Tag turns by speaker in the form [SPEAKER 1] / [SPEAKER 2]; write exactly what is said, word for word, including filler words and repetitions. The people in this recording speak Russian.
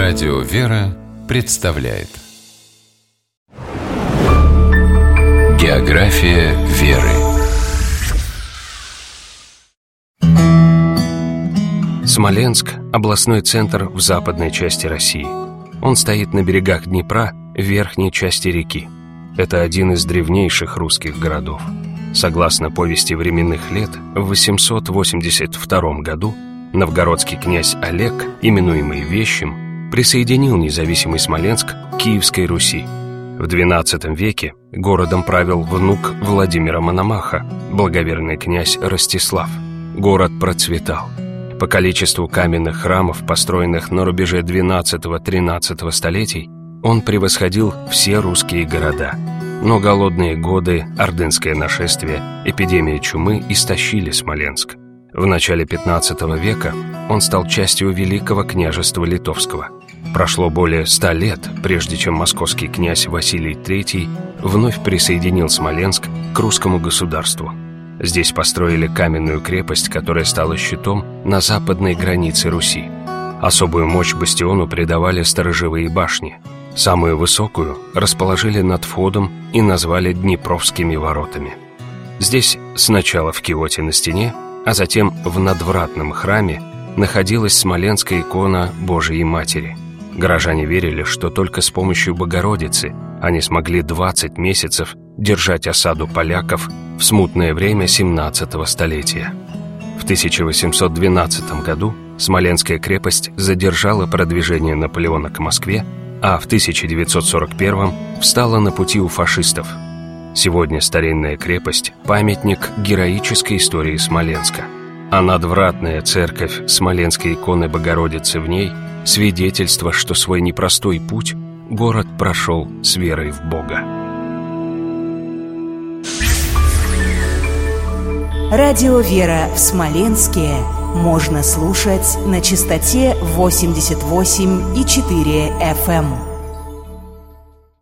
[SPEAKER 1] Радио «Вера» представляет География веры.
[SPEAKER 2] Смоленск – областной центр в западной части России. Он стоит на берегах Днепра, в верхней части реки. Это один из древнейших русских городов. Согласно повести временных лет, в восемьсот восемьдесят втором году новгородский князь Олег, именуемый Вещим, присоединил независимый Смоленск к Киевской Руси. В двенадцатом веке городом правил внук Владимира Мономаха, благоверный князь Ростислав. Город процветал. По количеству каменных храмов, построенных на рубеже двенадцатого-тринадцатого столетий, он превосходил все русские города. Но голодные годы, ордынское нашествие, эпидемия чумы истощили Смоленск. В начале пятнадцатого века он стал частью Великого княжества Литовского. Прошло более ста лет, прежде чем московский князь Василий третий вновь присоединил Смоленск к русскому государству. Здесь построили каменную крепость, которая стала щитом на западной границе Руси. Особую мощь бастиону придавали сторожевые башни. Самую высокую расположили над входом и назвали Днепровскими воротами. Здесь сначала в киоте на стене, а затем в надвратном храме находилась смоленская икона Божией Матери. Горожане верили, что только с помощью Богородицы они смогли двадцать месяцев держать осаду поляков в смутное время семнадцатого столетия. В тысяча восемьсот двенадцатом году Смоленская крепость задержала продвижение Наполеона к Москве, а в тысяча девятьсот сорок первом встала на пути у фашистов. Сегодня старинная крепость – памятник героической истории Смоленска, а надвратная церковь Смоленской иконы Богородицы в ней – свидетельство, что свой непростой путь город прошел с верой в Бога.
[SPEAKER 3] Радио «Вера» в Смоленске можно слушать на частоте восемьдесят восемь и четыре эф эм.